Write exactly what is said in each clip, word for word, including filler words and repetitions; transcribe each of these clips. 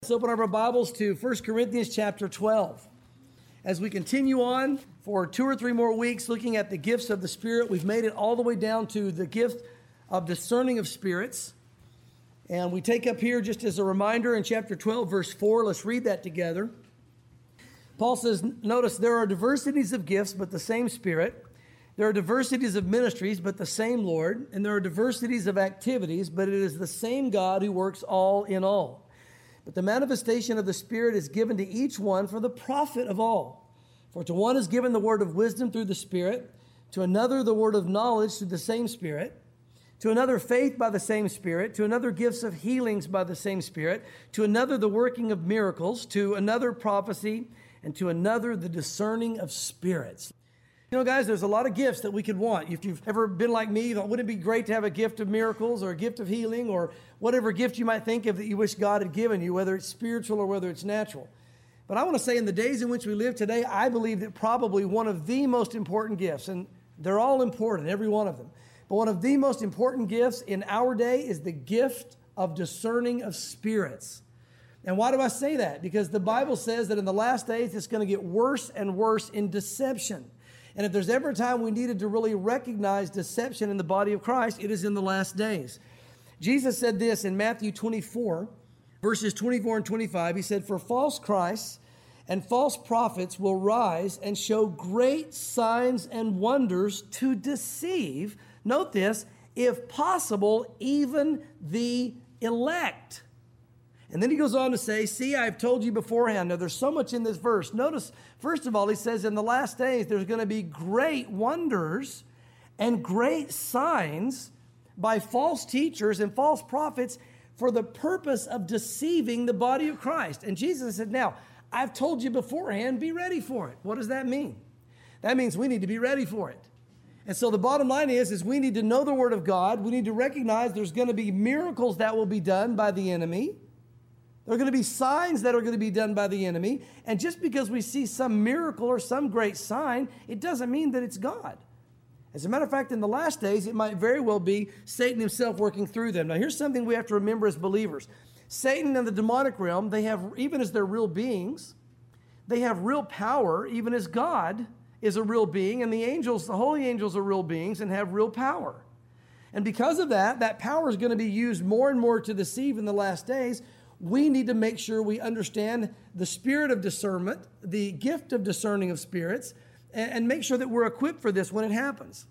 Let's open up our Bibles to First Corinthians chapter twelve. As we continue on for two or three more weeks looking at the gifts of the Spirit, we've made it all the way down to the gift of discerning of spirits. And we take up here just as a reminder in chapter twelve, verse four. Let's read that together. Paul says, notice, there are diversities of gifts, but the same Spirit. There are diversities of ministries, but the same Lord. And there are diversities of activities, but it is the same God who works all in all. But the manifestation of the Spirit is given to each one for the profit of all. For to one is given the word of wisdom through the Spirit, to another the word of knowledge through the same Spirit, to another faith by the same Spirit, to another gifts of healings by the same Spirit, to another the working of miracles, to another prophecy, and to another the discerning of spirits. You know, guys, there's a lot of gifts that we could want. If you've ever been like me, wouldn't it be great to have a gift of miracles or a gift of healing or whatever gift you might think of that you wish God had given you, whether it's spiritual or whether it's natural? But I want to say in the days in which we live today, I believe that probably one of the most important gifts, and they're all important, every one of them, but one of the most important gifts in our day is the gift of discerning of spirits. And why do I say that? Because the Bible says that in the last days, it's going to get worse and worse in deception. And if there's ever a time we needed to really recognize deception in the body of Christ, it is in the last days. Jesus said this in Matthew twenty-four, verses twenty-four and twenty-five. He said, "For false Christs and false prophets will rise and show great signs and wonders to deceive," note this, "if possible, even the elect." And then he goes on to say, see, I've told you beforehand. Now, there's so much in this verse. Notice, first of all, he says in the last days, there's going to be great wonders and great signs by false teachers and false prophets for the purpose of deceiving the body of Christ. And Jesus said, now, I've told you beforehand, be ready for it. What does that mean? That means we need to be ready for it. And so the bottom line is, is we need to know the Word of God. We need to recognize there's going to be miracles that will be done by the enemy. There are going to be signs that are going to be done by the enemy. And just because we see some miracle or some great sign, it doesn't mean that it's God. As a matter of fact, in the last days, it might very well be Satan himself working through them. Now, here's something we have to remember as believers. Satan and the demonic realm, they have, even as they're real beings, they have real power, even as God is a real being. And the angels, the holy angels are real beings and have real power. And because of that, that power is going to be used more and more to deceive in the last days. We need to make sure we understand the spirit of discernment, the gift of discerning of spirits, and make sure that we're equipped for this when it happens.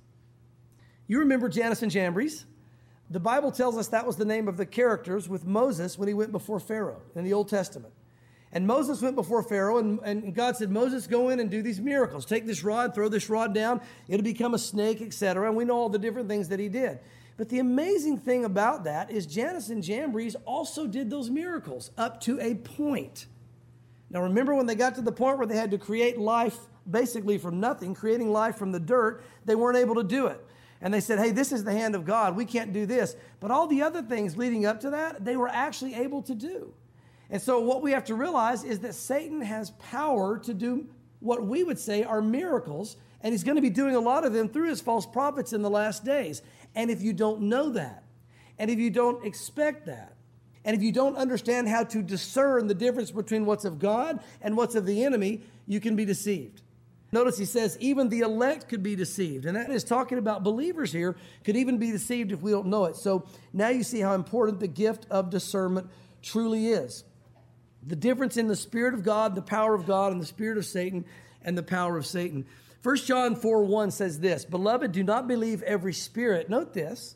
You remember Jannes and Jambres? The Bible tells us that was the name of the characters with Moses when he went before Pharaoh in the Old Testament. And Moses went before Pharaoh, and, and God said, Moses, go in and do these miracles. Take this rod, throw this rod down, it'll become a snake, et cetera. And we know all the different things that he did. But the amazing thing about that is Jannes and Jambres also did those miracles up to a point. Now remember when they got to the point where they had to create life basically from nothing, creating life from the dirt, they weren't able to do it. And they said, hey, this is the hand of God. We can't do this. But all the other things leading up to that, they were actually able to do. And so what we have to realize is that Satan has power to do what we would say are miracles, and he's going to be doing a lot of them through his false prophets in the last days. And if you don't know that, and if you don't expect that, and if you don't understand how to discern the difference between what's of God and what's of the enemy, you can be deceived. Notice he says even the elect could be deceived. And that is talking about believers here could even be deceived if we don't know it. So now you see how important the gift of discernment truly is. The difference in the Spirit of God, the power of God, and the spirit of Satan and the power of Satan. First John four one says this, "Beloved, do not believe every spirit," note this,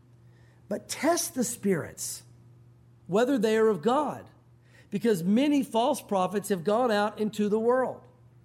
"but test the spirits, whether they are of God, because many false prophets have gone out into the world."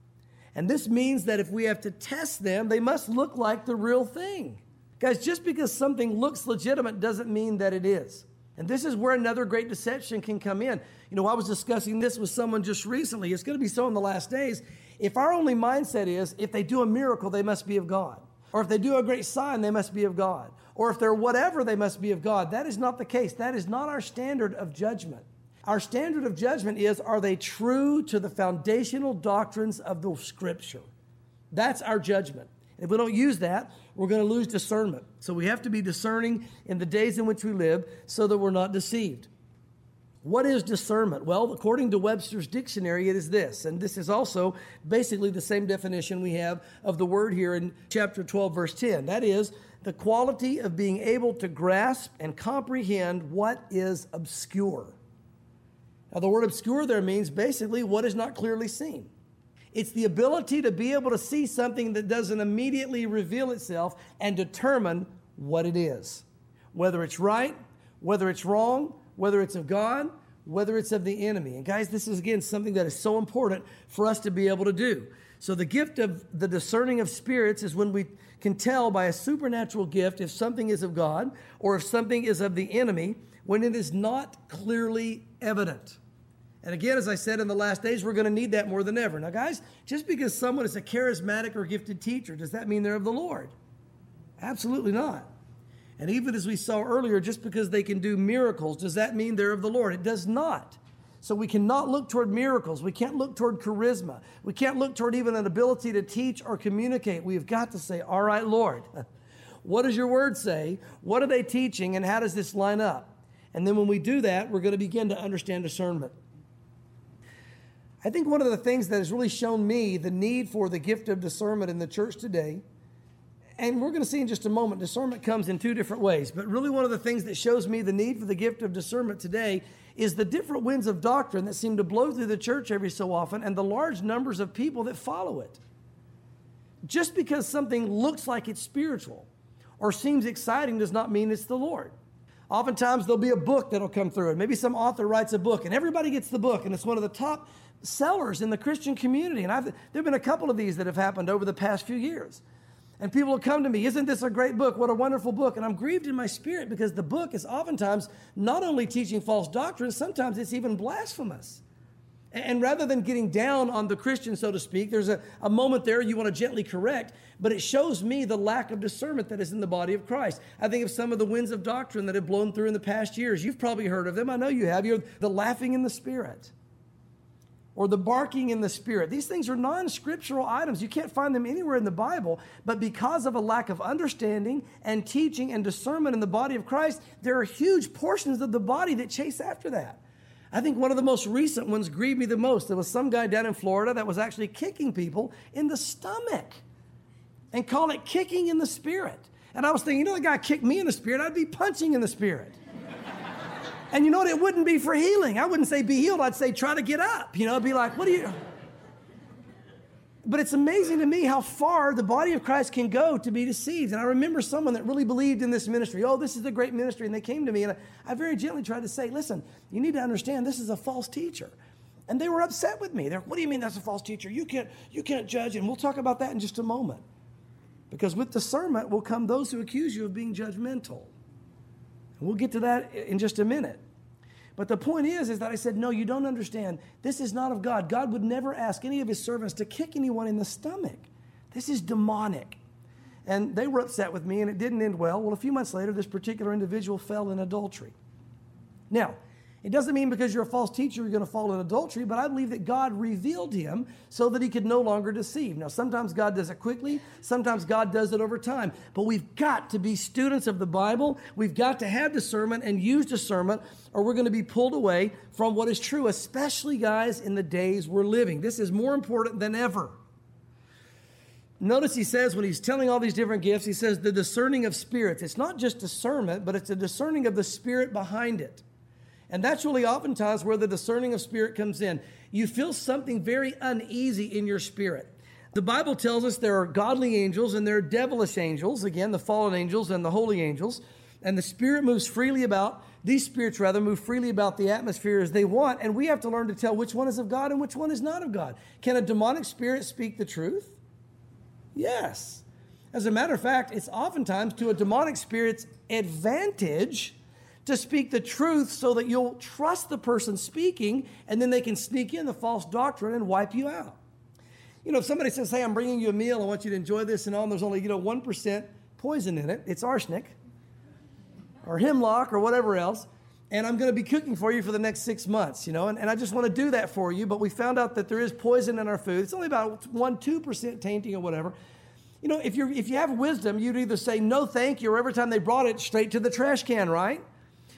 And this means that if we have to test them, they must look like the real thing. Guys, just because something looks legitimate doesn't mean that it is. And this is where another great deception can come in. You know, I was discussing this with someone just recently. It's going to be so in the last days. If our only mindset is, if they do a miracle, they must be of God. Or if they do a great sign, they must be of God. Or if they're whatever, they must be of God. That is not the case. That is not our standard of judgment. Our standard of judgment is, are they true to the foundational doctrines of the Scripture? That's our judgment. If we don't use that, we're going to lose discernment. So we have to be discerning in the days in which we live so that we're not deceived. What is discernment? Well, according to Webster's dictionary, it is this, and this is also basically the same definition we have of the word here in chapter twelve, verse ten. That is the quality of being able to grasp and comprehend what is obscure. Now, the word obscure there means basically what is not clearly seen. It's the ability to be able to see something that doesn't immediately reveal itself and determine what it is. Whether it's right, whether it's wrong, whether it's of God, whether it's of the enemy. And guys, this is again something that is so important for us to be able to do. So the gift of the discerning of spirits is when we can tell by a supernatural gift if something is of God or if something is of the enemy when it is not clearly evident. And again, as I said, in the last days, we're going to need that more than ever. Now, guys, just because someone is a charismatic or gifted teacher, does that mean they're of the Lord? Absolutely not. And even as we saw earlier, just because they can do miracles, does that mean they're of the Lord? It does not. So we cannot look toward miracles. We can't look toward charisma. We can't look toward even an ability to teach or communicate. We've got to say, all right, Lord, what does your word say? What are they teaching? And how does this line up? And then when we do that, we're going to begin to understand discernment. I think one of the things that has really shown me the need for the gift of discernment in the church today, and we're going to see in just a moment, discernment comes in two different ways. But really one of the things that shows me the need for the gift of discernment today is the different winds of doctrine that seem to blow through the church every so often and the large numbers of people that follow it. Just because something looks like it's spiritual or seems exciting does not mean it's the Lord. Oftentimes there'll be a book that'll come through and maybe some author writes a book and everybody gets the book and it's one of the top sellers in the Christian community. And I've, there have been a couple of these that have happened over the past few years. And people will come to me, isn't this a great book? What a wonderful book. And I'm grieved in my spirit because the book is oftentimes not only teaching false doctrine, sometimes it's even blasphemous. And rather than getting down on the Christian, so to speak, there's a, a moment there you want to gently correct, but it shows me the lack of discernment that is in the body of Christ. I think of some of the winds of doctrine that have blown through in the past years. You've probably heard of them. I know you have. You're the laughing in the spirit or the barking in the spirit. These things are non-scriptural items. You can't find them anywhere in the Bible, but because of a lack of understanding and teaching and discernment in the body of Christ, there are huge portions of the body that chase after that. I think one of the most recent ones grieved me the most. There was some guy down in Florida that was actually kicking people in the stomach and called it kicking in the spirit. And I was thinking, you know, the guy kicked me in the spirit, I'd be punching in the spirit. And you know what? It wouldn't be for healing. I wouldn't say be healed. I'd say try to get up. You know, I'd be like, what do you... But it's amazing to me how far the body of Christ can go to be deceived. And I remember someone that really believed in this ministry. Oh, this is a great ministry. And they came to me and I, I very gently tried to say, listen, you need to understand this is a false teacher. And they were upset with me. They're, what do you mean that's a false teacher? You can't, you can't judge. And we'll talk about that in just a moment. Because with discernment will come those who accuse you of being judgmental. And we'll get to that in just a minute. But the point is, is that I said, no, you don't understand. This is not of God. God would never ask any of his servants to kick anyone in the stomach. This is demonic. And they were upset with me, and it didn't end well. Well, a few months later, this particular individual fell in adultery. Now, it doesn't mean because you're a false teacher you're going to fall in adultery, but I believe that God revealed him so that he could no longer deceive. Now, sometimes God does it quickly. Sometimes God does it over time. But we've got to be students of the Bible. We've got to have discernment and use discernment, or we're going to be pulled away from what is true, especially, guys, in the days we're living. This is more important than ever. Notice he says, when he's telling all these different gifts, he says the discerning of spirits. It's not just discernment, but it's a discerning of the spirit behind it. And that's really oftentimes where the discerning of spirit comes in. You feel something very uneasy in your spirit. The Bible tells us there are godly angels and there are devilish angels. Again, the fallen angels and the holy angels. And the spirit moves freely about. These spirits, rather, move freely about the atmosphere as they want. And we have to learn to tell which one is of God and which one is not of God. Can a demonic spirit speak the truth? Yes. As a matter of fact, it's oftentimes to a demonic spirit's advantage to speak the truth so that you'll trust the person speaking, and then they can sneak in the false doctrine and wipe you out. You know, if somebody says, hey, I'm bringing you a meal, I want you to enjoy this and all, and there's only, you know, one percent poison in it, it's arsenic or hemlock or whatever else, and I'm going to be cooking for you for the next six months, you know, and, and I just want to do that for you, but we found out that there is poison in our food. It's only about one, two percent tainting or whatever. You know, if you're if you have wisdom, you'd either say no thank you, or every time they brought it, straight to the trash can, right?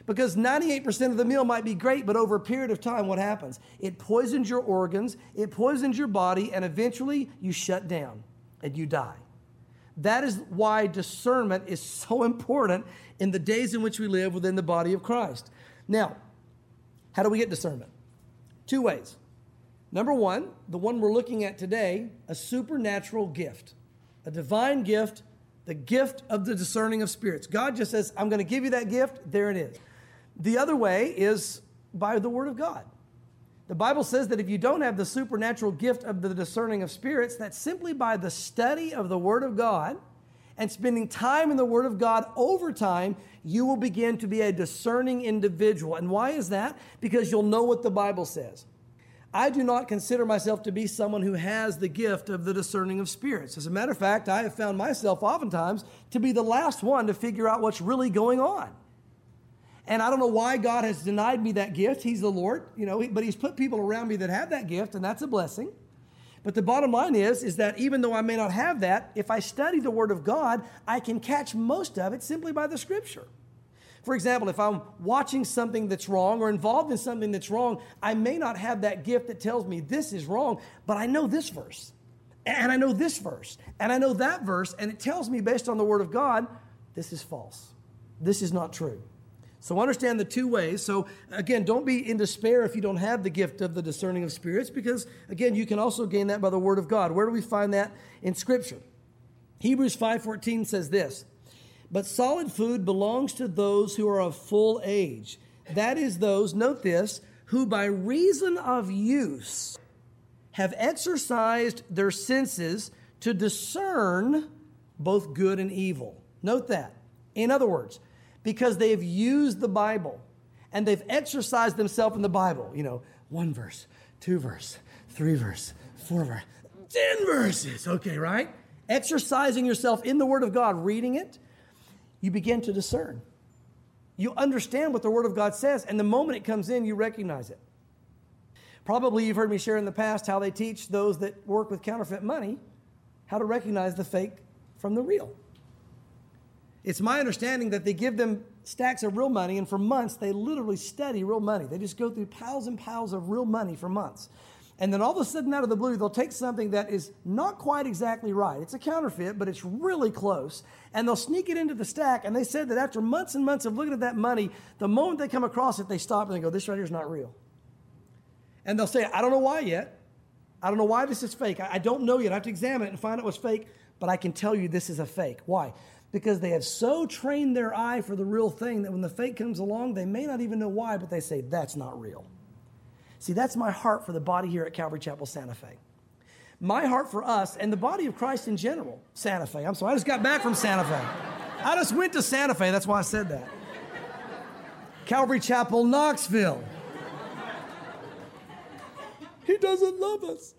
Because ninety-eight percent of the meal might be great, but over a period of time, what happens? It poisons your organs, it poisons your body, and eventually you shut down and you die. That is why discernment is so important in the days in which we live within the body of Christ. Now, how do we get discernment? Two ways. Number one, the one we're looking at today, a supernatural gift, a divine gift, the gift of the discerning of spirits. God just says, I'm going to give you that gift. There it is. The other way is by the Word of God. The Bible says that if you don't have the supernatural gift of the discerning of spirits, that's simply by the study of the Word of God and spending time in the Word of God over time, you will begin to be a discerning individual. And why is that? Because you'll know what the Bible says. I do not consider myself to be someone who has the gift of the discerning of spirits. As a matter of fact, I have found myself oftentimes to be the last one to figure out what's really going on. And I don't know why God has denied me that gift. He's the Lord, you know, but He's put people around me that have that gift, and that's a blessing. But the bottom line is, is that even though I may not have that, if I study the Word of God, I can catch most of it simply by the Scripture. For example, if I'm watching something that's wrong or involved in something that's wrong, I may not have that gift that tells me this is wrong, but I know this verse, and I know this verse, and I know that verse, and it tells me based on the Word of God, this is false. This is not true. So understand the two ways. So again, don't be in despair if you don't have the gift of the discerning of spirits, because again, you can also gain that by the Word of God. Where do we find that in Scripture? Hebrews five fourteen says this, but solid food belongs to those who are of full age. That is those, note this, who by reason of use have exercised their senses to discern both good and evil. Note that. In other words, because they've used the Bible and they've exercised themselves in the Bible. You know, one verse, two verse, three verse, four verse, ten verses. Okay, right? Exercising yourself in the Word of God, reading it, you begin to discern. You understand what the Word of God says, and the moment it comes in, you recognize it. Probably you've heard me share in the past how they teach those that work with counterfeit money how to recognize the fake from the real. It's my understanding that they give them stacks of real money, and for months, they literally study real money. They just go through piles and piles of real money for months. And then all of a sudden, out of the blue, they'll take something that is not quite exactly right. It's a counterfeit, but it's really close. And they'll sneak it into the stack. And they said that after months and months of looking at that money, the moment they come across it, they stop and they go, this right here is not real. And they'll say, I don't know why yet. I don't know why this is fake. I don't know yet. I have to examine it and find out what's fake. But I can tell you this is a fake. Why? Because they have so trained their eye for the real thing that when the fake comes along, they may not even know why, but they say, that's not real. See, that's my heart for the body here at Calvary Chapel Santa Fe. My heart for us and the body of Christ in general, Santa Fe. I'm sorry, I just got back from Santa Fe. I just went to Santa Fe, that's why I said that. Calvary Chapel, Knoxville. He doesn't love us.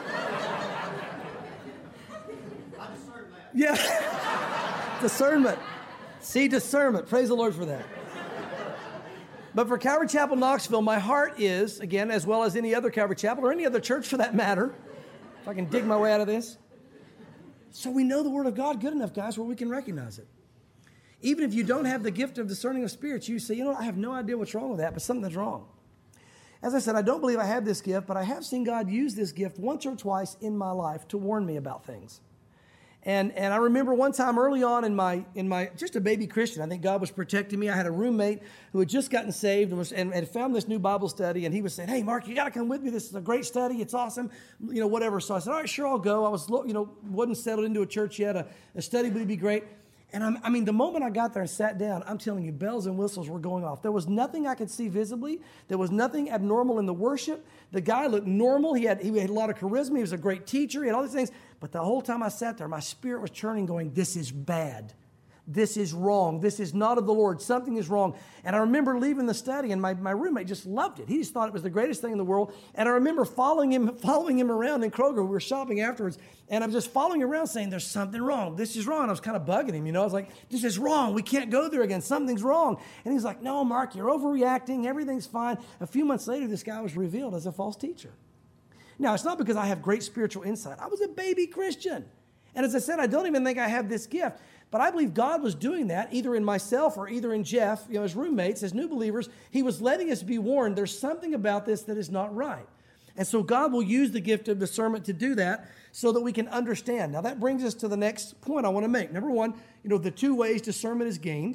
Yeah, discernment. See, discernment. Praise the Lord for that. But for Calvary Chapel, Knoxville, my heart is, again, as well as any other Calvary Chapel or any other church for that matter, if I can dig my way out of this. So we know the Word of God good enough, guys, where we can recognize it. Even if you don't have the gift of discerning of spirits, you say, you know, I have no idea what's wrong with that, but something's wrong. As I said, I don't believe I have this gift, but I have seen God use this gift once or twice in my life to warn me about things. And and I remember one time early on in my, in my just a baby Christian, I think God was protecting me. I had a roommate who had just gotten saved and, was, and had found this new Bible study. And he was saying, hey, Mark, you got to come with me. This is a great study. It's awesome. You know, whatever. So I said, all right, sure, I'll go. I was, you know, wasn't settled into a church yet. A, a study would be great. And I'm, I mean, the moment I got there and sat down, I'm telling you, bells and whistles were going off. There was nothing I could see visibly. There was nothing abnormal in the worship. The guy looked normal. He had, he had a lot of charisma. He was a great teacher. He had all these things. But the whole time I sat there, my spirit was churning, going, this is bad. This is wrong. This is not of the Lord. Something is wrong. And I remember leaving the study, and my, my roommate just loved it. He just thought it was the greatest thing in the world. And I remember following him following him around in Kroger. We were shopping afterwards, and I'm just following around saying, there's something wrong. This is wrong. And I was kind of bugging him, you know. I was like, this is wrong. We can't go there again. Something's wrong. And he's like, no, Mark, you're overreacting. Everything's fine. A few months later, this guy was revealed as a false teacher. Now, it's not because I have great spiritual insight. I was a baby Christian. And as I said, I don't even think I have this gift. But I believe God was doing that either in myself or either in Jeff, you know, as roommates, as new believers. He was letting us be warned there's something about this that is not right. And so God will use the gift of discernment to do that so that we can understand. Now that brings us to the next point I want to make. Number one, you know, the two ways discernment is gained.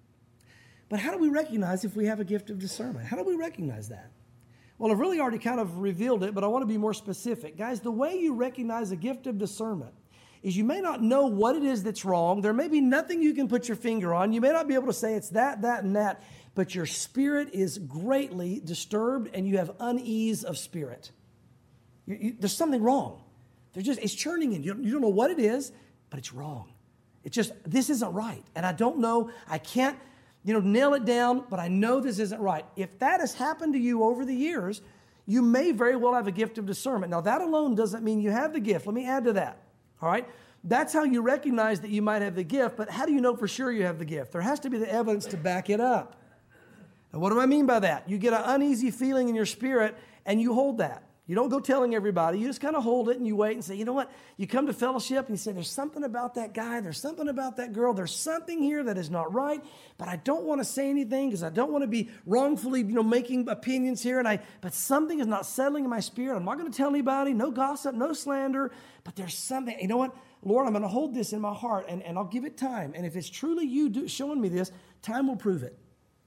But how do we recognize if we have a gift of discernment? How do we recognize that? Well, I've really already kind of revealed it, but I want to be more specific. Guys, the way you recognize a gift of discernment is you may not know what it is that's wrong. There may be nothing you can put your finger on. You may not be able to say it's that, that, and that, but your spirit is greatly disturbed and you have unease of spirit. You, you, there's something wrong. They're just, it's churning in. You don't, you don't know what it is, but it's wrong. It's just, this isn't right. And I don't know, I can't, you know, nail it down, but I know this isn't right. If that has happened to you over the years, you may very well have a gift of discernment. Now, that alone doesn't mean you have the gift. Let me add to that. All right? That's how you recognize that you might have the gift, but how do you know for sure you have the gift? There has to be the evidence to back it up. Now, what do I mean by that? You get an uneasy feeling in your spirit, and you hold that. You don't go telling everybody. You just kind of hold it, and you wait and say, you know what? You come to fellowship, and you say, there's something about that guy. There's something about that girl. There's something here that is not right, but I don't want to say anything because I don't want to be wrongfully, you know, making opinions here, and I. But something is not settling in my spirit. I'm not going to tell anybody. No gossip, no slander, but there's something. You know what? Lord, I'm going to hold this in my heart, and, and I'll give it time. And if it's truly you do, showing me this, time will prove it.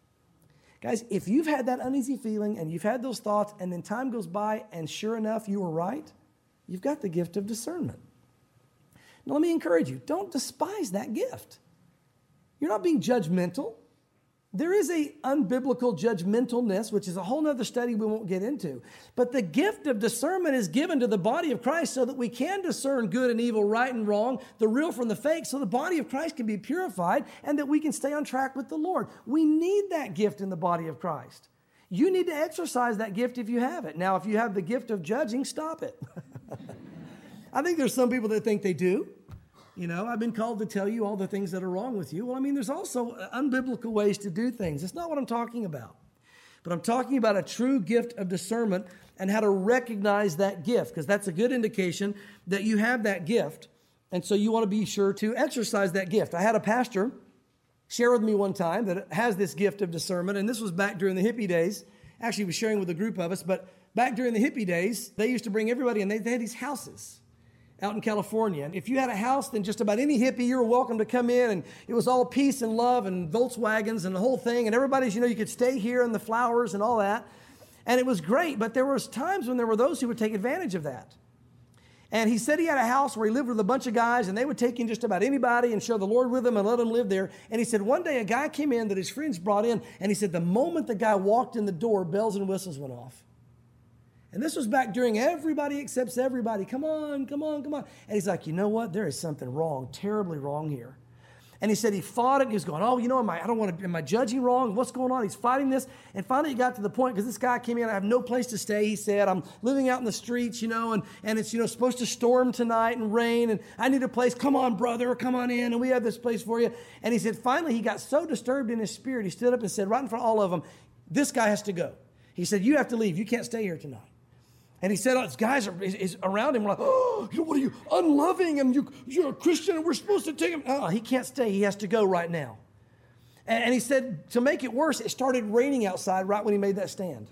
Guys, if you've had that uneasy feeling and you've had those thoughts and then time goes by and sure enough you were right, you've got the gift of discernment. Now let me encourage you, don't despise that gift. You're not being judgmental. There is a unbiblical judgmentalness, which is a whole other study we won't get into. But the gift of discernment is given to the body of Christ so that we can discern good and evil, right and wrong, the real from the fake, so the body of Christ can be purified and that we can stay on track with the Lord. We need that gift in the body of Christ. You need to exercise that gift if you have it. Now, if you have the gift of judging, stop it. I think there's some people that think they do. You know, I've been called to tell you all the things that are wrong with you. Well, I mean, there's also unbiblical ways to do things. That's not what I'm talking about. But I'm talking about a true gift of discernment and how to recognize that gift, because that's a good indication that you have that gift. And so you want to be sure to exercise that gift. I had a pastor share with me one time that has this gift of discernment, and this was back during the hippie days. Actually, he was sharing with a group of us, but back during the hippie days, they used to bring everybody, and they, they had these houses out in California. And if you had a house, then just about any hippie, you were welcome to come in, and it was all peace and love and Volkswagens and the whole thing. And everybody's, you know, you could stay here and the flowers and all that. And it was great, but there was times when there were those who would take advantage of that. And he said he had a house where he lived with a bunch of guys, and they would take in just about anybody and share the Lord with them and let them live there. And he said one day a guy came in that his friends brought in, and he said the moment the guy walked in the door, bells and whistles went off. And this was back during everybody accepts everybody. Come on, come on, come on. And he's like, you know what? There is something wrong, terribly wrong here. And he said he fought it, and he was going, oh, you know, am I, I don't want to, am I judging wrong? What's going on? He's fighting this. And finally it got to the point, because this guy came in, I have no place to stay. He said, I'm living out in the streets, you know, and, and it's, you know, supposed to storm tonight and rain, and I need a place. Come on, brother, come on in, and we have this place for you. And he said, finally, he got so disturbed in his spirit, he stood up and said, right in front of all of them, this guy has to go. He said, you have to leave. You can't stay here tonight. And he said, oh, his guys are is, is around him. We're like, oh, what are you, unloving? And you, you're a Christian, and we're supposed to take him. Oh, he can't stay. He has to go right now. And, and he said, to make it worse, it started raining outside right when he made that stand.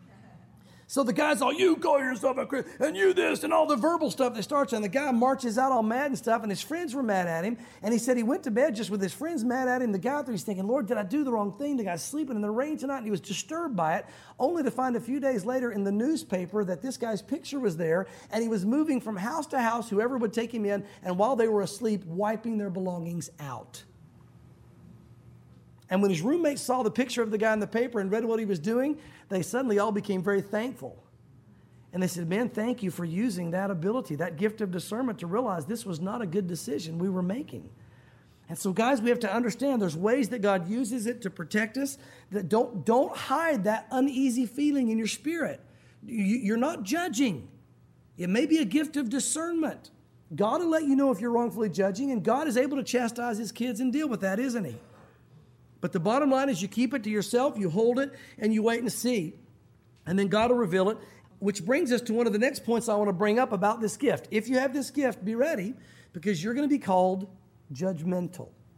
So the guy's all, you call yourself a Christian, and you this, and all the verbal stuff that starts. And the guy marches out all mad and stuff, and his friends were mad at him. And he said he went to bed just with his friends mad at him. The guy out there, he's thinking, Lord, did I do the wrong thing? The guy's sleeping in the rain tonight, and he was disturbed by it, only to find a few days later in the newspaper that this guy's picture was there, and he was moving from house to house, whoever would take him in, and while they were asleep, wiping their belongings out. And when his roommates saw the picture of the guy in the paper and read what he was doing, they suddenly all became very thankful. And they said, man, thank you for using that ability, that gift of discernment to realize this was not a good decision we were making. And so, guys, we have to understand there's ways that God uses it to protect us. That don't, don't hide that uneasy feeling in your spirit. You're not judging. It may be a gift of discernment. God will let you know if you're wrongfully judging, and God is able to chastise his kids and deal with that, isn't he? But the bottom line is you keep it to yourself, you hold it, and you wait and see. And then God will reveal it, which brings us to one of the next points I want to bring up about this gift. If you have this gift, be ready, because you're going to be called judgmental.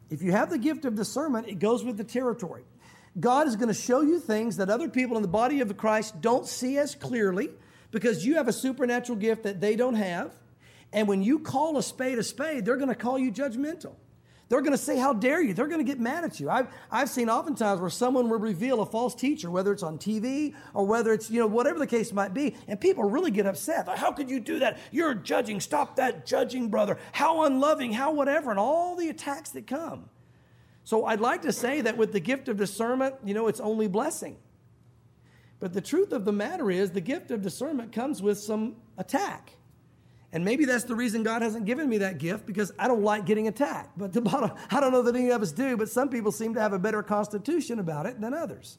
If you have the gift of discernment, it goes with the territory. God is going to show you things that other people in the body of Christ don't see as clearly because you have a supernatural gift that they don't have. And when you call a spade a spade, they're going to call you judgmental. They're going to say, how dare you? They're going to get mad at you. I've, I've seen oftentimes where someone will reveal a false teacher, whether it's on T V or whether it's, you know, whatever the case might be, and people really get upset. Like, how could you do that? You're judging. Stop that judging, brother. How unloving, how whatever, and all the attacks that come. So I'd like to say that with the gift of discernment, you know, it's only blessing. But the truth of the matter is the gift of discernment comes with some attack. And maybe that's the reason God hasn't given me that gift, because I don't like getting attacked. But the bottom, I don't know that any of us do, but some people seem to have a better constitution about it than others.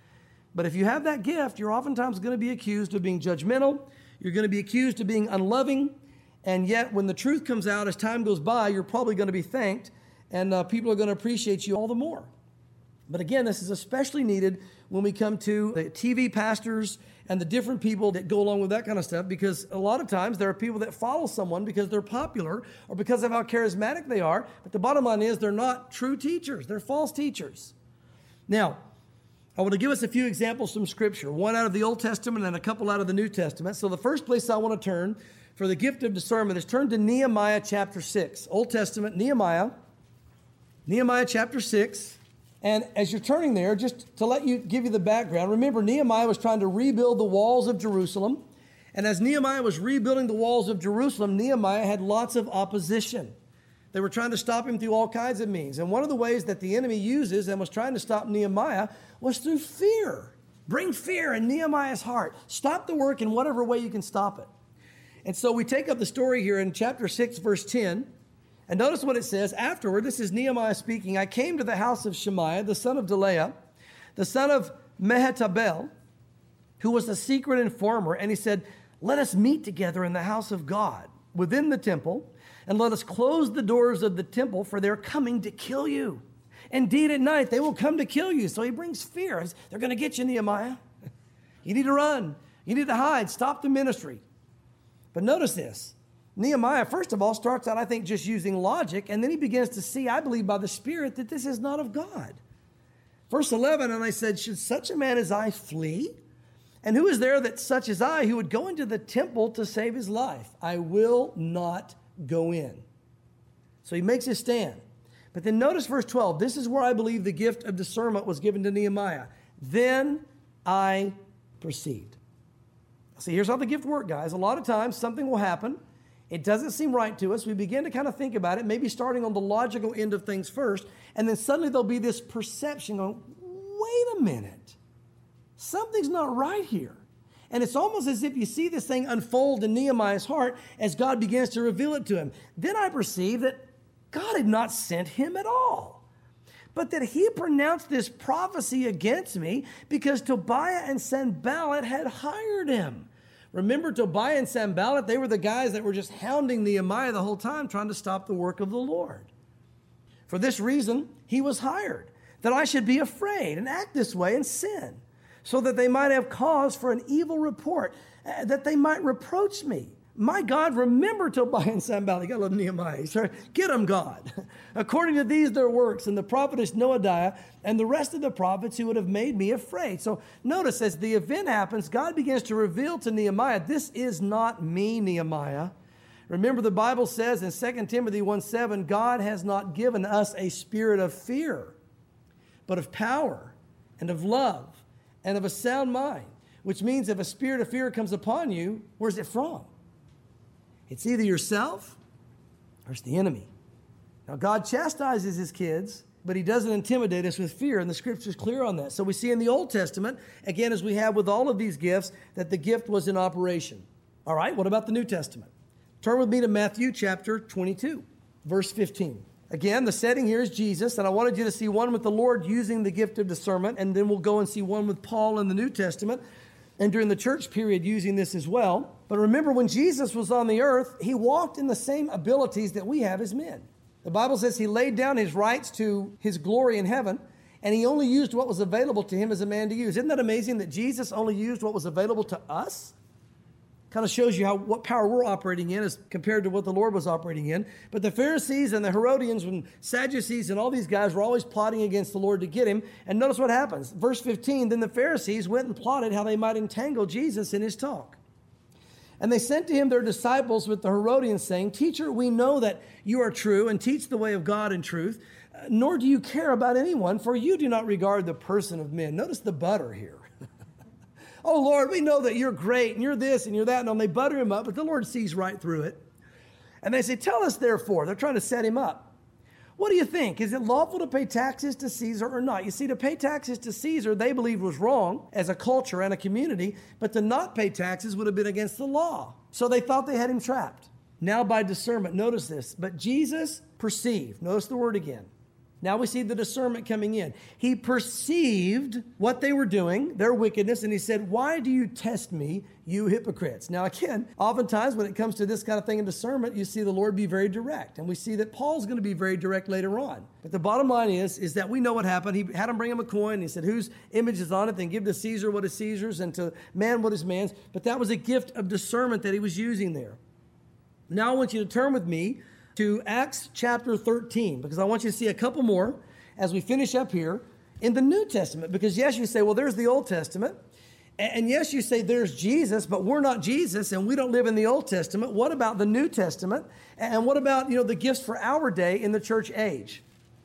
But if you have that gift, you're oftentimes going to be accused of being judgmental. You're going to be accused of being unloving. And yet when the truth comes out, as time goes by, you're probably going to be thanked, and uh, people are going to appreciate you all the more. But again, this is especially needed when we come to the T V pastors and the different people that go along with that kind of stuff, because a lot of times there are people that follow someone because they're popular or because of how charismatic they are. But the bottom line is they're not true teachers. They're false teachers. Now, I want to give us a few examples from Scripture, one out of the Old Testament and a couple out of the New Testament. So the first place I want to turn for the gift of discernment is turn to Nehemiah chapter six. Old Testament, Nehemiah, Nehemiah chapter six. And as you're turning there, just to let you give you the background, remember Nehemiah was trying to rebuild the walls of Jerusalem. And as Nehemiah was rebuilding the walls of Jerusalem, Nehemiah had lots of opposition. They were trying to stop him through all kinds of means. And one of the ways that the enemy uses and was trying to stop Nehemiah was through fear. Bring fear in Nehemiah's heart. Stop the work in whatever way you can stop it. And so we take up the story here in chapter six, verse ten. And notice what it says. Afterward, this is Nehemiah speaking. I came to the house of Shemaiah, the son of Delaiah, the son of Mehetabel, who was a secret informer. And he said, let us meet together in the house of God within the temple, and let us close the doors of the temple, for they're coming to kill you. Indeed, at night they will come to kill you. So he brings fear. They're going to get you, Nehemiah. You need to run. You need to hide. Stop the ministry. But notice this. Nehemiah, first of all, starts out, I think, just using logic, and then he begins to see, I believe, by the Spirit, that this is not of God. Verse eleven, and I said, should such a man as I flee? And who is there that such as I, who would go into the temple to save his life? I will not go in. So he makes his stand. But then notice verse twelve. This is where I believe the gift of discernment was given to Nehemiah. Then I perceived. See, here's how the gift works, guys. A lot of times something will happen. It doesn't seem right to us. We begin to kind of think about it, maybe starting on the logical end of things first, and then suddenly there'll be this perception going, wait a minute, something's not right here. And it's almost as if you see this thing unfold in Nehemiah's heart as God begins to reveal it to him. Then I perceive that God had not sent him at all, but that he pronounced this prophecy against me because Tobiah and Sanballat had hired him. Remember Tobiah and Sanballat, they were the guys that were just hounding Nehemiah the whole time, trying to stop the work of the Lord. For this reason, he was hired, that I should be afraid and act this way and sin, so that they might have cause for an evil report, uh, that they might reproach me. My God, remember Tobiah and Sanballat. You got to love Nehemiah. He's trying, get them, God. According to these their works, and the prophetess Noadiah, and the rest of the prophets who would have made me afraid. So notice, as the event happens, God begins to reveal to Nehemiah, this is not me, Nehemiah. Remember, the Bible says in Second Timothy one seven, God has not given us a spirit of fear, but of power and of love and of a sound mind, which means if a spirit of fear comes upon you, where's it from? It's either yourself or it's the enemy. Now, God chastises his kids, but he doesn't intimidate us with fear, and the Scripture's clear on that. So we see in the Old Testament, again, as we have with all of these gifts, that the gift was in operation. All right, what about the New Testament? Turn with me to Matthew chapter twenty-two, verse fifteen. Again, the setting here is Jesus, and I wanted you to see one with the Lord using the gift of discernment, and then we'll go and see one with Paul in the New Testament, and during the church period using this as well. But remember, when Jesus was on the earth, he walked in the same abilities that we have as men. The Bible says he laid down his rights to his glory in heaven, and he only used what was available to him as a man to use. Isn't that amazing that Jesus only used what was available to us? Kind of shows you how what power we're operating in as compared to what the Lord was operating in. But the Pharisees and the Herodians and Sadducees and all these guys were always plotting against the Lord to get him. And notice what happens. Verse fifteen, then the Pharisees went and plotted how they might entangle Jesus in his talk. And they sent to him their disciples with the Herodians, saying, Teacher, we know that you are true and teach the way of God in truth, nor do you care about anyone, for you do not regard the person of men. Notice the butter here. Oh, Lord, we know that you're great and you're this and you're that. And they butter him up, but the Lord sees right through it. And they say, tell us therefore. They're trying to set him up. What do you think? Is it lawful to pay taxes to Caesar or not? You see, to pay taxes to Caesar, they believed was wrong as a culture and a community, but to not pay taxes would have been against the law. So they thought they had him trapped. Now by discernment, notice this, but Jesus perceived. Notice the word again. Now we see the discernment coming in. He perceived what they were doing, their wickedness, and he said, why do you test me, you hypocrites? Now again, oftentimes when it comes to this kind of thing in discernment, you see the Lord be very direct. And we see that Paul's going to be very direct later on. But the bottom line is, is that we know what happened. He had him bring him a coin. And he said, whose image is on it? Then give to Caesar what is Caesar's and to man what is man's. But that was a gift of discernment that he was using there. Now I want you to turn with me to Acts chapter thirteen, because I want you to see a couple more as we finish up here in the New Testament. Because yes, you say, well, there's the Old Testament. And yes, you say there's Jesus, but we're not Jesus and we don't live in the Old Testament. What about the New Testament? And what about, you know, the gifts for our day in the church age?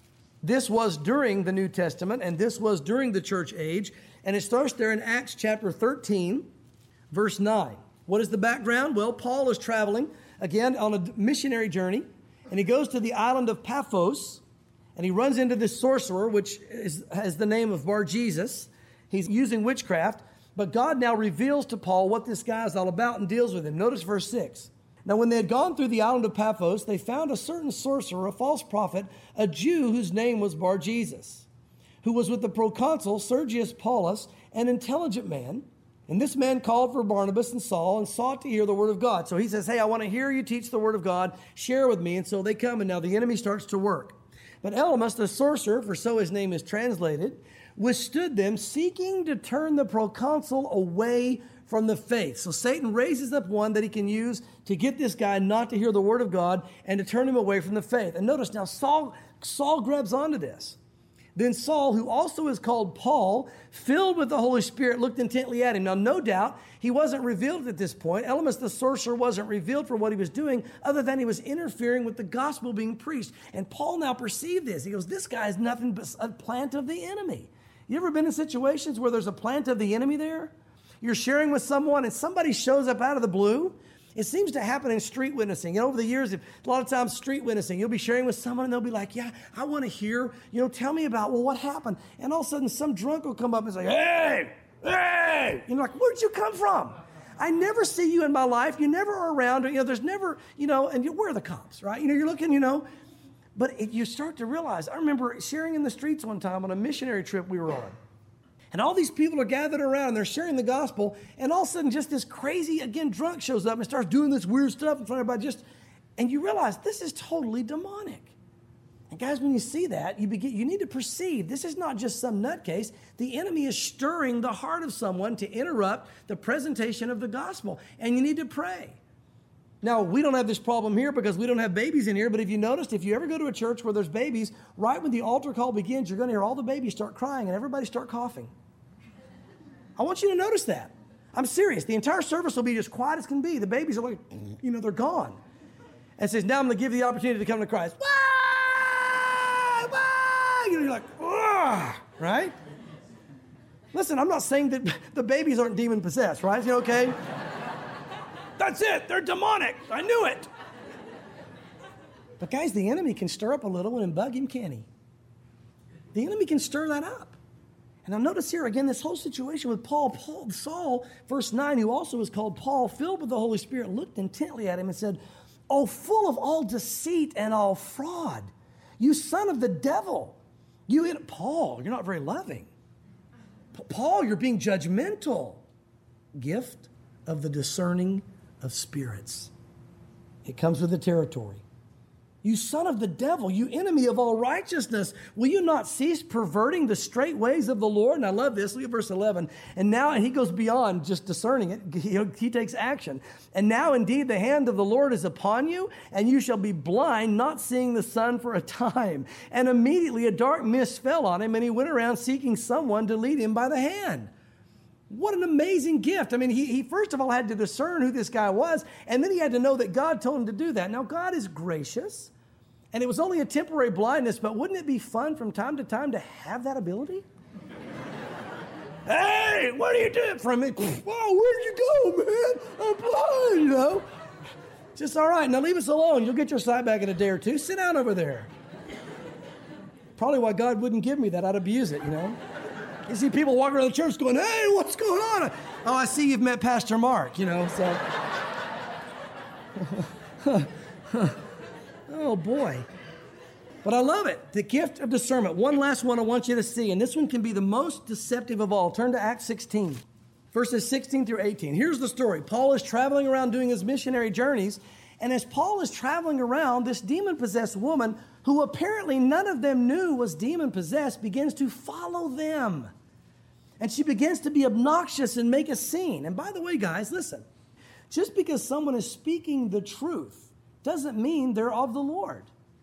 This was during the New Testament and this was during the church age. And it starts there in Acts chapter thirteen, verse nine. What is the background? Well, Paul is traveling again on a missionary journey. And he goes to the island of Paphos, and he runs into this sorcerer, which is, has the name of Bar-Jesus. He's using witchcraft, but God now reveals to Paul what this guy is all about and deals with him. Notice verse six. Now, when they had gone through the island of Paphos, they found a certain sorcerer, a false prophet, a Jew whose name was Bar-Jesus, who was with the proconsul Sergius Paulus, an intelligent man. And this man called for Barnabas and Saul and sought to hear the word of God. So he says, hey, I want to hear you teach the word of God. Share with me. And so they come, and now the enemy starts to work. But Elymas, the sorcerer, for so his name is translated, withstood them, seeking to turn the proconsul away from the faith. So Satan raises up one that he can use to get this guy not to hear the word of God and to turn him away from the faith. And notice now Saul, Saul grabs onto this. Then Saul, who also is called Paul, filled with the Holy Spirit, looked intently at him. Now, no doubt, he wasn't revealed at this point. Elymas the sorcerer wasn't revealed for what he was doing, other than he was interfering with the gospel being preached. And Paul now perceived this. He goes, this guy is nothing but a plant of the enemy. You ever been in situations where there's a plant of the enemy there? You're sharing with someone and somebody shows up out of the blue. It seems to happen in street witnessing. And over the years, a lot of times street witnessing, you'll be sharing with someone and they'll be like, yeah, I want to hear, you know, tell me about, well, what happened? And all of a sudden, some drunk will come up and say, hey, hey. You're like, where'd you come from? I never see you in my life. You never are around. You know, there's never, you know, and you, where are the cops, right? You know, you're looking, you know. But it, you start to realize, I remember sharing in the streets one time on a missionary trip we were on. And all these people are gathered around and they're sharing the gospel. And all of a sudden, just this crazy, again, drunk shows up and starts doing this weird stuff in front of everybody. Just, and you realize this is totally demonic. And guys, when you see that, you begin, you need to perceive this is not just some nutcase. The enemy is stirring the heart of someone to interrupt the presentation of the gospel. And you need to pray. Now, we don't have this problem here because we don't have babies in here. But if you noticed, if you ever go to a church where there's babies, right when the altar call begins, you're going to hear all the babies start crying and everybody start coughing. I want you to notice that. I'm serious. The entire service will be as quiet as can be. The babies are like, you know, they're gone. And it says, now I'm going to give you the opportunity to come to Christ. Wah! Wah! You know, you're like, ugh, right? Listen, I'm not saying that the babies aren't demon possessed, right? You know, okay? That's it. They're demonic. I knew it. But guys, the enemy can stir up a little and bug him, can he? The enemy can stir that up. And now notice here, again, this whole situation with Paul, Paul, Saul, verse nine, who also is called Paul, filled with the Holy Spirit, looked intently at him and said, oh, full of all deceit and all fraud, you son of the devil. You, in, Paul, you're not very loving. Paul, you're being judgmental. Gift of the discerning of spirits. It comes with the territory. You son of the devil, you enemy of all righteousness, will you not cease perverting the straight ways of the Lord? And I love this. Look at verse eleven. And now, and he goes beyond just discerning it. He, he takes action. And now, indeed, the hand of the Lord is upon you, and you shall be blind, not seeing the sun for a time. And immediately a dark mist fell on him, and he went around seeking someone to lead him by the hand. What an amazing gift. I mean, he, he first of all had to discern who this guy was, and then he had to know that God told him to do that. Now, God is gracious, and it was only a temporary blindness, but wouldn't it be fun from time to time to have that ability? Hey, what are you doing from me? Whoa, where'd you go, man? I'm blind, you know. Just all right, now leave us alone. You'll get your sight back in a day or two. Sit down over there. Probably why God wouldn't give me that. I'd abuse it, you know. You see people walking around the church going, hey, what's going on? Oh, I see you've met Pastor Mark, you know, so. Oh, boy. But I love it. The gift of discernment. One last one I want you to see, and this one can be the most deceptive of all. Turn to Acts sixteen, verses sixteen through eighteen. Here's the story. Paul is traveling around doing his missionary journeys, and as Paul is traveling around, this demon-possessed woman, who apparently none of them knew was demon-possessed, begins to follow them. And she begins to be obnoxious and make a scene. And by the way, guys, listen. Just because someone is speaking the truth doesn't mean they're of the Lord.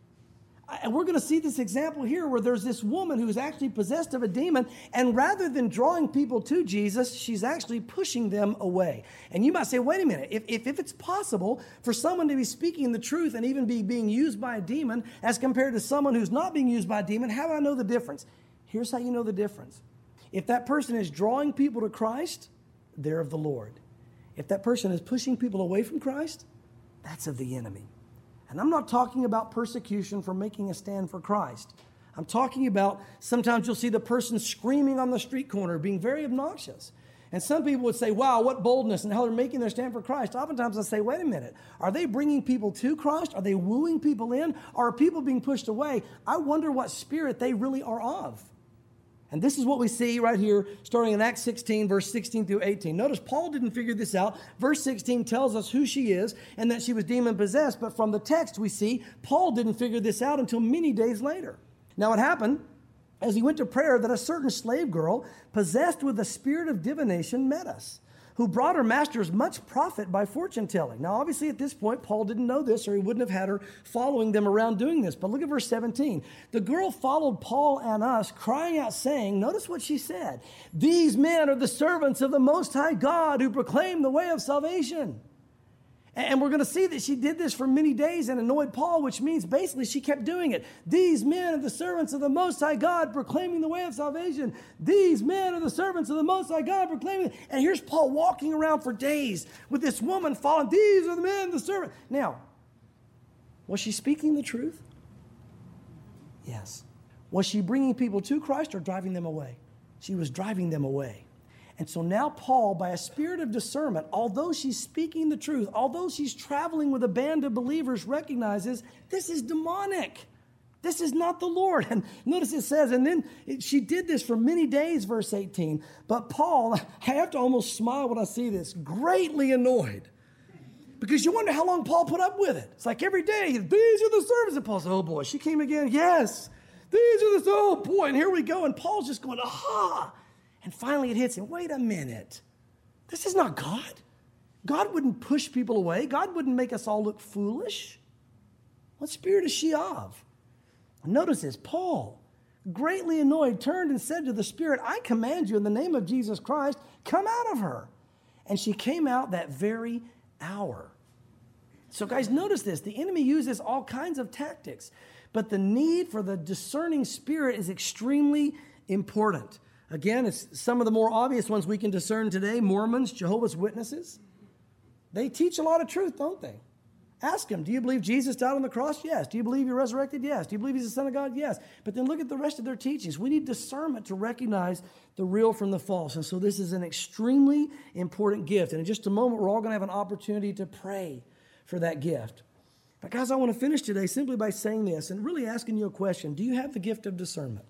And we're going to see this example here where there's this woman who's actually possessed of a demon, and rather than drawing people to Jesus, she's actually pushing them away. And you might say, wait a minute, if, if, if it's possible for someone to be speaking the truth and even be being used by a demon as compared to someone who's not being used by a demon, how do I know the difference? Here's how you know the difference. If that person is drawing people to Christ, they're of the Lord. If that person is pushing people away from Christ, that's of the enemy. And I'm not talking about persecution for making a stand for Christ. I'm talking about sometimes you'll see the person screaming on the street corner, being very obnoxious. And some people would say, wow, what boldness, and how they're making their stand for Christ. Oftentimes I say, wait a minute, are they bringing people to Christ? Are they wooing people in? Or are people being pushed away? I wonder what spirit they really are of. And this is what we see right here, starting in Acts sixteen, verse sixteen through eighteen. Notice Paul didn't figure this out. Verse sixteen tells us who she is and that she was demon-possessed. But from the text we see, Paul didn't figure this out until many days later. Now it happened, as he went to prayer, that a certain slave girl, possessed with the spirit of divination, met us, who brought her masters much profit by fortune telling. Now, obviously, at this point, Paul didn't know this, or he wouldn't have had her following them around doing this. But look at verse seventeen. The girl followed Paul and us, crying out, saying, notice what she said, these men are the servants of the Most High God who proclaim the way of salvation. And we're going to see that she did this for many days and annoyed Paul, which means basically she kept doing it. These men are the servants of the Most High God proclaiming the way of salvation. These men are the servants of the Most High God proclaiming. And here's Paul walking around for days with this woman following. These are the men, the servants. Now, was she speaking the truth? Yes. Was she bringing people to Christ or driving them away? She was driving them away. And so now Paul, by a spirit of discernment, although she's speaking the truth, although she's traveling with a band of believers, recognizes this is demonic. This is not the Lord. And notice it says, and then it, she did this for many days, verse eighteen. But Paul, I have to almost smile when I see this, greatly annoyed. Because you wonder how long Paul put up with it. It's like every day, these are the servants. And Paul said, oh boy, she came again. Yes, these are the, oh boy, and here we go. And Paul's just going, aha. And finally it hits him. Wait a minute. This is not God. God wouldn't push people away. God wouldn't make us all look foolish. What spirit is she of? Notice this. Paul, greatly annoyed, turned and said to the spirit, I command you in the name of Jesus Christ, come out of her. And she came out that very hour. So guys, notice this. The enemy uses all kinds of tactics, but the need for the discerning spirit is extremely important. Again, it's some of the more obvious ones we can discern today. Mormons, Jehovah's Witnesses. They teach a lot of truth, don't they? Ask them, do you believe Jesus died on the cross? Yes. Do you believe he resurrected? Yes. Do you believe he's the Son of God? Yes. But then look at the rest of their teachings. We need discernment to recognize the real from the false. And so this is an extremely important gift. And in just a moment, we're all going to have an opportunity to pray for that gift. But guys, I want to finish today simply by saying this and really asking you a question. Do you have the gift of discernment?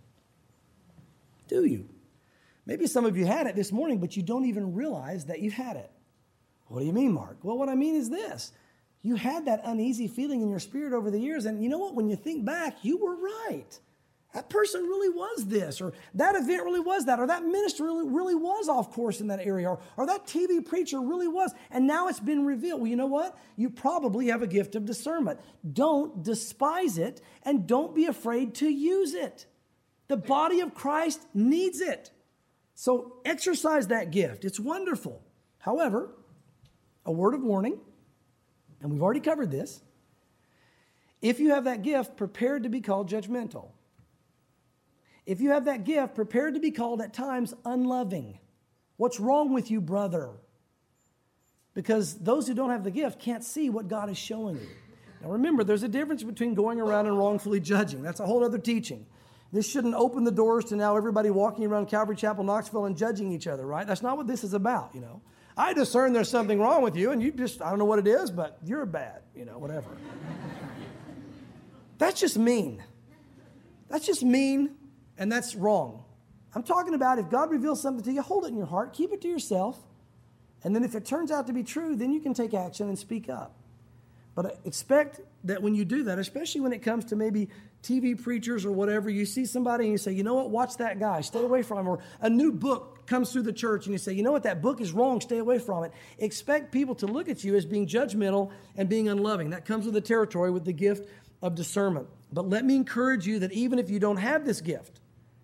Do you? Maybe some of you had it this morning, but you don't even realize that you've had it. What do you mean, Mark? Well, what I mean is this. You had that uneasy feeling in your spirit over the years. And you know what? When you think back, you were right. That person really was this, or that event really was that, or that minister really, really was off course in that area, or, or that T V preacher really was. And now it's been revealed. Well, you know what? You probably have a gift of discernment. Don't despise it, and don't be afraid to use it. The body of Christ needs it. So exercise that gift. It's wonderful. However, a word of warning, and we've already covered this. If you have that gift, prepared to be called judgmental. If you have that gift, prepared to be called at times unloving. What's wrong with you, brother? Because those who don't have the gift can't see what God is showing you. Now remember, there's a difference between going around and wrongfully judging. That's a whole other teaching. This shouldn't open the doors to now everybody walking around Calvary Chapel, Knoxville, and judging each other, right? That's not what this is about, you know. I discern there's something wrong with you, and you just, I don't know what it is, but you're bad, you know, whatever. That's just mean. That's just mean. And that's wrong. I'm talking about if God reveals something to you, hold it in your heart, keep it to yourself. And then if it turns out to be true, then you can take action and speak up. But expect that when you do that, especially when it comes to maybe T V preachers or whatever, you see somebody and you say, you know what, watch that guy, stay away from him. Or a new book comes through the church and you say, you know what, that book is wrong, stay away from it. Expect people to look at you as being judgmental and being unloving. That comes with the territory with the gift of discernment. But let me encourage you that even if you don't have this gift,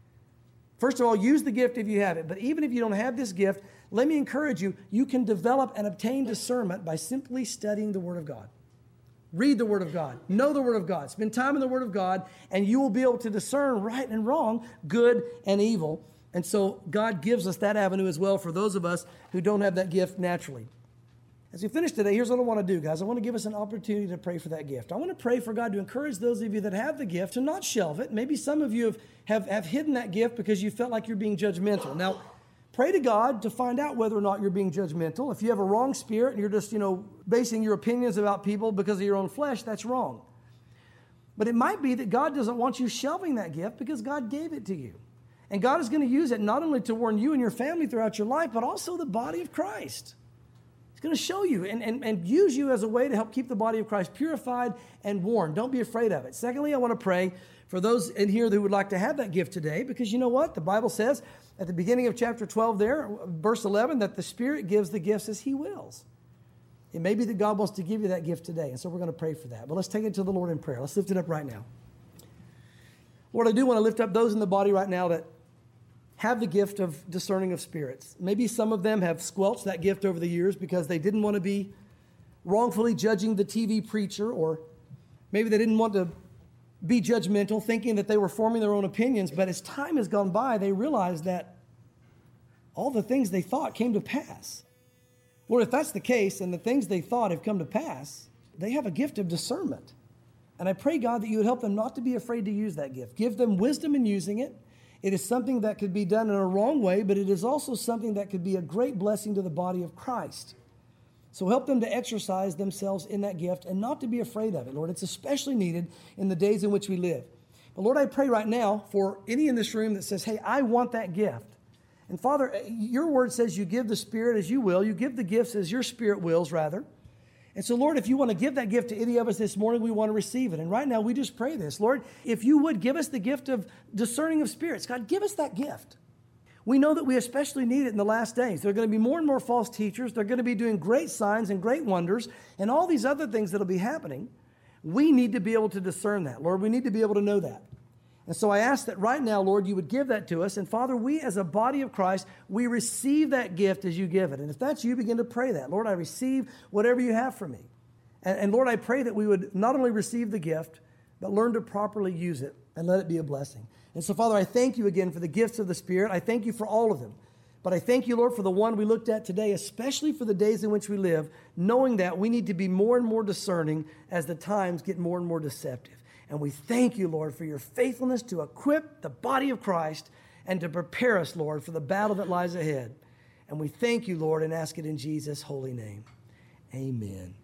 first of all, use the gift if you have it. But even if you don't have this gift, let me encourage you, you can develop and obtain discernment by simply studying the Word of God. Read the Word of God. Know the Word of God. Spend time in the Word of God, and you will be able to discern right and wrong, good and evil. And so God gives us that avenue as well for those of us who don't have that gift naturally. As we finish today, here's what I want to do, guys. I want to give us an opportunity to pray for that gift. I want to pray for God to encourage those of you that have the gift to not shelve it. Maybe some of you have, have, have hidden that gift because you felt like you're being judgmental. Now, pray to God to find out whether or not you're being judgmental. If you have a wrong spirit and you're just, you know, basing your opinions about people because of your own flesh, that's wrong. But it might be that God doesn't want you shelving that gift because God gave it to you. And God is going to use it not only to warn you and your family throughout your life, but also the body of Christ. Going to show you and, and, and use you as a way to help keep the body of Christ purified and warned. Don't be afraid of it. Secondly, I want to pray for those in here who would like to have that gift today, because you know what? The Bible says at the beginning of chapter twelve there, verse eleven, that the Spirit gives the gifts as He wills. It may be that God wants to give you that gift today, and so we're going to pray for that. But let's take it to the Lord in prayer. Let's lift it up right now. Lord, I do want to lift up those in the body right now that have the gift of discerning of spirits. Maybe some of them have squelched that gift over the years because they didn't want to be wrongfully judging the T V preacher, or maybe they didn't want to be judgmental, thinking that they were forming their own opinions. But as time has gone by, they realized that all the things they thought came to pass. Lord, if that's the case and the things they thought have come to pass, they have a gift of discernment. And I pray, God, that you would help them not to be afraid to use that gift. Give them wisdom in using it. It is something that could be done in a wrong way, but it is also something that could be a great blessing to the body of Christ. So help them to exercise themselves in that gift and not to be afraid of it, Lord. It's especially needed in the days in which we live. But Lord, I pray right now for any in this room that says, hey, I want that gift. And Father, your word says you give the Spirit as you will. You give the gifts as your Spirit wills, rather. And so, Lord, if you want to give that gift to any of us this morning, we want to receive it. And right now, we just pray this. Lord, if you would give us the gift of discerning of spirits, God, give us that gift. We know that we especially need it in the last days. There are going to be more and more false teachers. They're going to be doing great signs and great wonders and all these other things that will be happening. We need to be able to discern that. Lord, we need to be able to know that. And so I ask that right now, Lord, you would give that to us. And Father, we as a body of Christ, we receive that gift as you give it. And if that's you, begin to pray that. Lord, I receive whatever you have for me. And, and Lord, I pray that we would not only receive the gift, but learn to properly use it and let it be a blessing. And so, Father, I thank you again for the gifts of the Spirit. I thank you for all of them. But I thank you, Lord, for the one we looked at today, especially for the days in which we live, knowing that we need to be more and more discerning as the times get more and more deceptive. And we thank you, Lord, for your faithfulness to equip the body of Christ and to prepare us, Lord, for the battle that lies ahead. And we thank you, Lord, and ask it in Jesus' holy name. Amen.